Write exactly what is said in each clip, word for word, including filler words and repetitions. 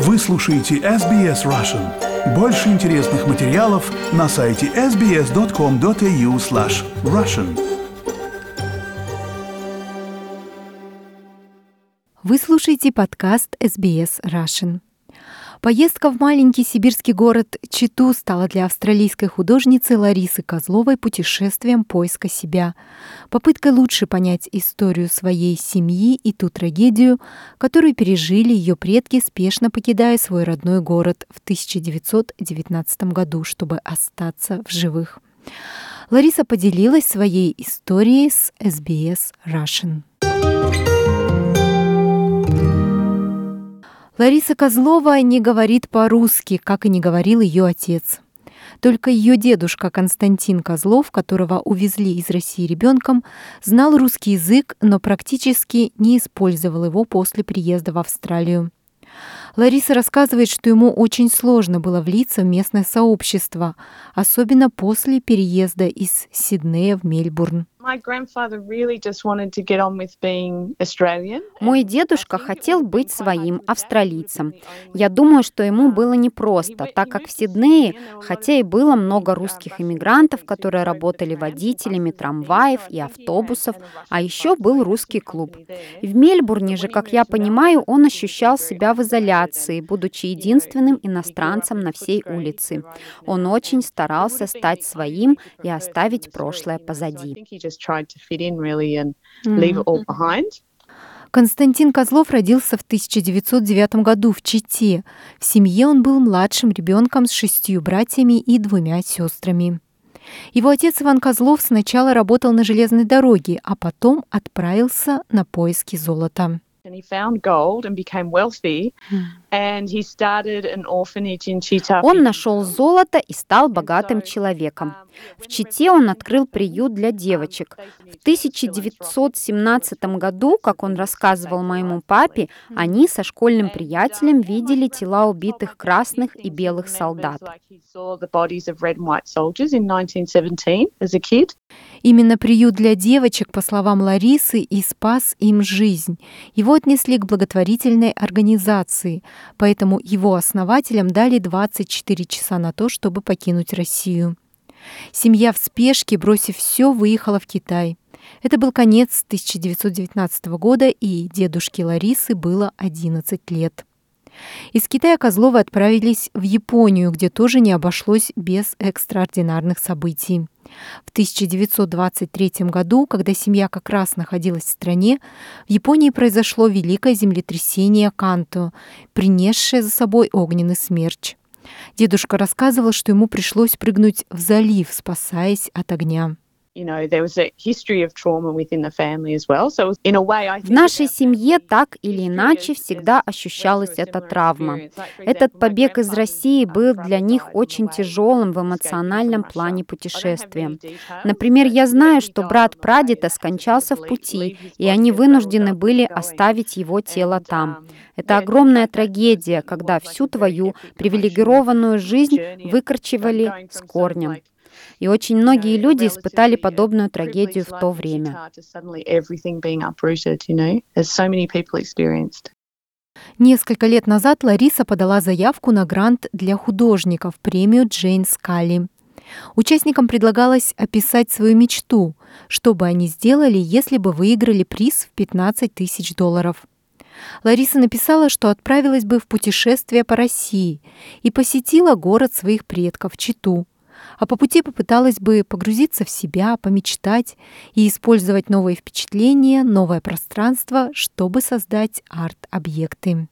Вы слушаете эс би эс Russian. Больше интересных материалов на сайте эс би эс точка ком точка эй ю слэш Russian. Вы слушаете подкаст эс би эс Russian. Поездка в маленький сибирский город Читу стала для австралийской художницы Ларисы Козловой путешествием поиска себя, попыткой лучше понять историю своей семьи и ту трагедию, которую пережили ее предки, спешно покидая свой родной город в тысяча девятьсот девятнадцатом году, чтобы остаться в живых. Лариса поделилась своей историей с эс би эс Russian. Лариса Козлова не говорит по-русски, как и не говорил ее отец. Только ее дедушка Константин Козлов, которого увезли из России ребенком, знал русский язык, но практически не использовал его после приезда в Австралию. Лариса рассказывает, что ему очень сложно было влиться в местное сообщество, особенно после переезда из Сиднея в Мельбурн. Мой дедушка хотел быть своим австралийцем. Я думаю, что ему было непросто, так как в Сиднее, хотя и было много русских иммигрантов, которые работали водителями трамваев и автобусов, а еще был русский клуб. В Мельбурне же, как я понимаю, он ощущал себя в изоляции, будучи единственным иностранцем на всей улице. Он очень старался стать своим и оставить прошлое позади. Mm-hmm. Константин Козлов родился в тысяча девятьсот девятом году в Чите. В семье он был младшим ребенком с шестью братьями и двумя сестрами. Его отец Иван Козлов сначала работал на железной дороге, а потом отправился на поиски золота. Он нашел золото и стал богатым человеком. В Чите он открыл приют для девочек. В тысяча девятьсот семнадцатом году, как он рассказывал моему папе, они со школьным приятелем видели тела убитых красных и белых солдат. Именно приют для девочек, по словам Ларисы, и спас им жизнь. Его отнесли к благотворительной организации, поэтому его основателям дали двадцать четыре часа на то, чтобы покинуть Россию. Семья в спешке, бросив все, выехала в Китай. Это был конец тысяча девятьсот девятнадцатого года, и дедушке Ларисы было одиннадцать лет. Из Китая Козловы отправились в Японию, где тоже не обошлось без экстраординарных событий. В тысяча девятьсот двадцать третьем году, когда семья как раз находилась в стране, в Японии произошло великое землетрясение Канто, принесшее за собой огненный смерч. Дедушка рассказывал, что ему пришлось прыгнуть в залив, спасаясь от огня. В нашей семье так или иначе всегда ощущалась эта травма. Этот побег из России был для них очень тяжелым в эмоциональном плане путешествия. Например, я знаю, что брат прадеда скончался в пути, и они вынуждены были оставить его тело там. Это огромная трагедия, когда всю твою привилегированную жизнь выкорчевали с корнем. И очень многие люди испытали подобную трагедию в то время. Несколько лет назад Лариса подала заявку на грант для художников, премию Джейн Скалли. Участникам предлагалось описать свою мечту, что бы они сделали, если бы выиграли приз в пятнадцать тысяч долларов. Лариса написала, что отправилась бы в путешествие по России и посетила город своих предков Читу, а по пути попыталась бы погрузиться в себя, помечтать и использовать новые впечатления, новое пространство, чтобы создать арт-объекты.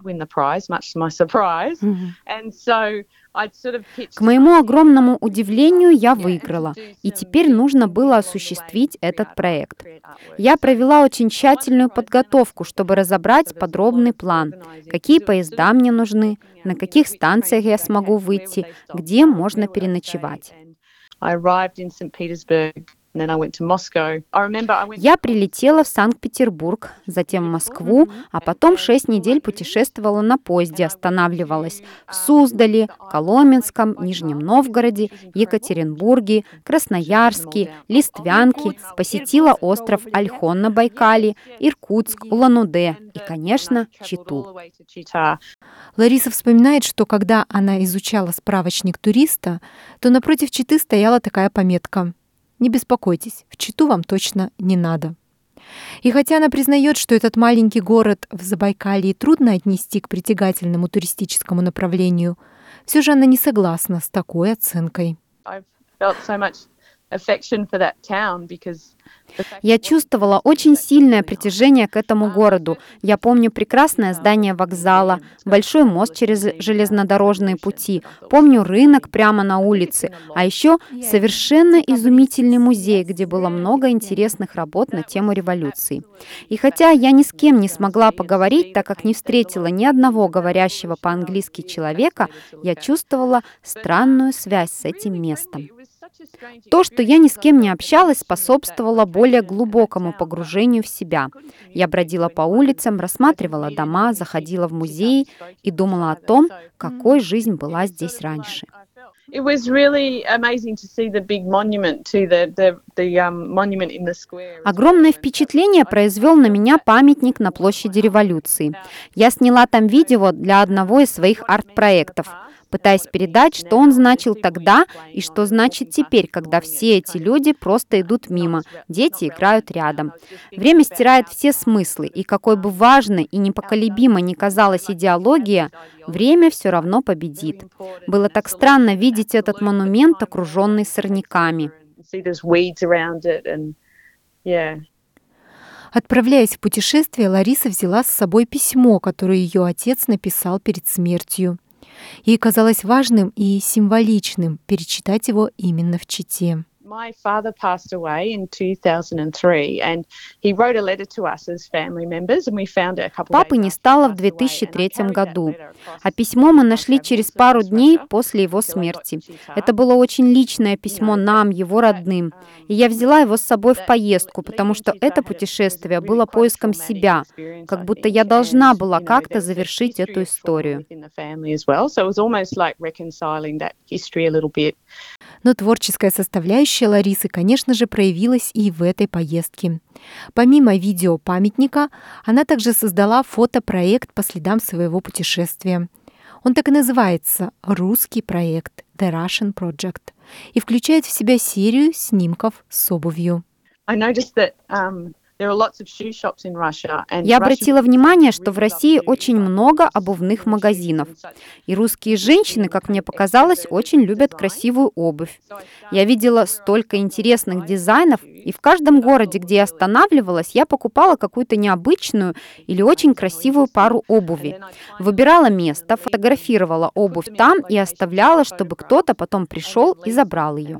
К моему огромному удивлению, я выиграла, и теперь нужно было осуществить этот проект. Я провела очень тщательную подготовку, чтобы разобрать подробный план, какие поезда мне нужны, на каких станциях я смогу выйти, где можно переночевать. Я прилетела в Санкт-Петербург, затем в Москву, а потом шесть недель путешествовала на поезде, останавливалась в Суздале, Коломенском, Нижнем Новгороде, Екатеринбурге, Красноярске, Листвянке, посетила остров Ольхон на Байкале, Иркутск, Улан-Удэ и, конечно, Читу. Лариса вспоминает, что когда она изучала справочник туриста, то напротив Читы стояла такая пометка: «Не беспокойтесь, в Читу вам точно не надо». И хотя она признает, что этот маленький город в Забайкалье трудно отнести к притягательному туристическому направлению, все же она не согласна с такой оценкой. Я чувствовала очень сильное притяжение к этому городу. Я помню прекрасное здание вокзала, большой мост через железнодорожные пути, помню рынок прямо на улице, а еще совершенно изумительный музей, где было много интересных работ на тему революции. И хотя я ни с кем не смогла поговорить, так как не встретила ни одного говорящего по-английски человека, я чувствовала странную связь с этим местом. То, что я ни с кем не общалась, способствовало более глубокому погружению в себя. Я бродила по улицам, рассматривала дома, заходила в музеи и думала о том, какой жизнь была здесь раньше. Огромное впечатление произвел на меня памятник на площади Революции. Я сняла там видео для одного из своих арт-проектов, пытаясь передать, что он значил тогда и что значит теперь, когда все эти люди просто идут мимо, дети играют рядом. Время стирает все смыслы, и какой бы важной и непоколебимой ни казалась идеология, время все равно победит. Было так странно видеть этот монумент, окруженный сорняками. Отправляясь в путешествие, Лариса взяла с собой письмо, которое ее отец написал перед смертью. Ей казалось важным и символичным перечитать его именно в Чите. Папы не стало в две тысячи третьем году, а письмо мы нашли через пару дней после его смерти. Это было очень личное письмо нам, его родным, и я взяла его с собой в поездку, потому что это путешествие было поиском себя, как будто я должна была как-то завершить эту историю. Но творческая составляющая Ларисы, конечно же, проявилась и в этой поездке. Помимо видео-памятника, она также создала фотопроект по следам своего путешествия. Он так и называется «Русский проект» The Russian Project и включает в себя серию снимков с обувью. Я обратила внимание, что в России очень много обувных магазинов. И русские женщины, как мне показалось, очень любят красивую обувь. Я видела столько интересных дизайнов, и в каждом городе, где я останавливалась, я покупала какую-то необычную или очень красивую пару обуви. Выбирала место, фотографировала обувь там и оставляла, чтобы кто-то потом пришел и забрал ее.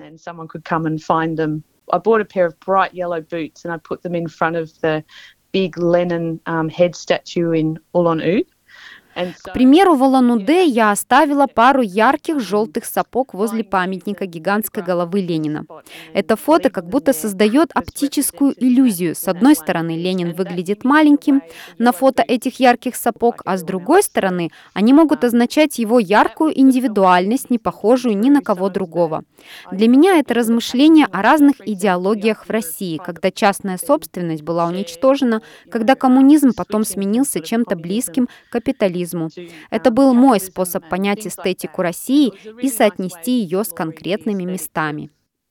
I bought a pair of bright yellow boots and I put them in front of the big Lenin um, head statue in Ulan-Ude. К примеру, в Улан-Удэ я оставила пару ярких желтых сапог возле памятника гигантской головы Ленина. Это фото как будто создает оптическую иллюзию. С одной стороны, Ленин выглядит маленьким на фото этих ярких сапог, а с другой стороны, они могут означать его яркую индивидуальность, не похожую ни на кого другого. Для меня это размышление о разных идеологиях в России, когда частная собственность была уничтожена, когда коммунизм потом сменился чем-то близким к капитализму. Это был мой способ понять эстетику России и соотнести ее с конкретными местами.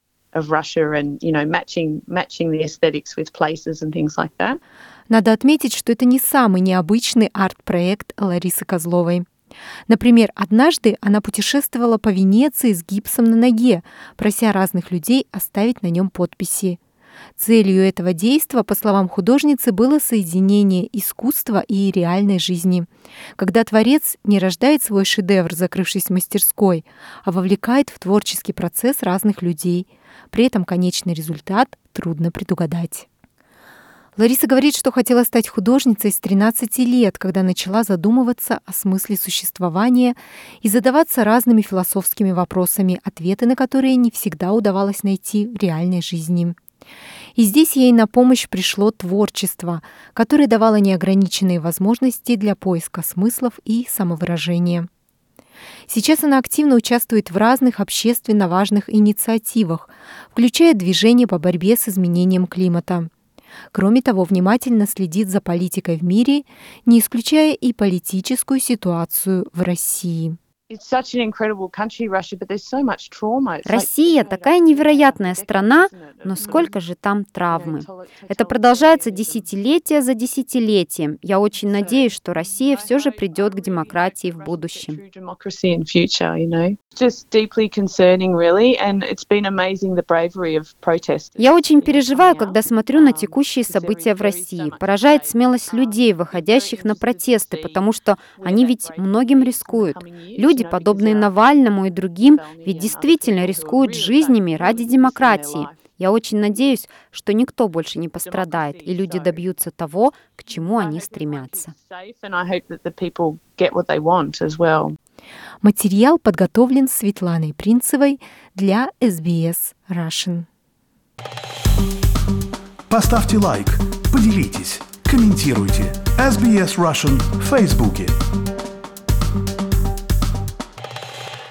Надо отметить, что это не самый необычный арт-проект Ларисы Козловой. Например, однажды она путешествовала по Венеции с гипсом на ноге, прося разных людей оставить на нем подписи. Целью этого действа, по словам художницы, было соединение искусства и реальной жизни, когда творец не рождает свой шедевр, закрывшись в мастерской, а вовлекает в творческий процесс разных людей. При этом конечный результат трудно предугадать. Лариса говорит, что хотела стать художницей с тринадцати лет, когда начала задумываться о смысле существования и задаваться разными философскими вопросами, ответы на которые не всегда удавалось найти в реальной жизни. И здесь ей на помощь пришло творчество, которое давало неограниченные возможности для поиска смыслов и самовыражения. Сейчас она активно участвует в разных общественно важных инициативах, включая движение по борьбе с изменением климата. Кроме того, внимательно следит за политикой в мире, не исключая и политическую ситуацию в России. Россия такая невероятная страна, но сколько же там травмы. Это продолжается десятилетие за десятилетием. Я очень надеюсь, что Россия все же придет к демократии в будущем. Я очень переживаю, когда смотрю на текущие события в России. Поражает смелость людей, выходящих на протесты, потому что они ведь многим рискуют. Люди, подобные Навальному и другим, ведь действительно рискуют жизнями ради демократии. Я очень надеюсь, что никто больше не пострадает, и люди добьются того, к чему они стремятся. Материал подготовлен Светланой Принцевой для эс би эс Russian. Поставьте лайк, поделитесь, комментируйте. эс би эс Russian в Фейсбуке.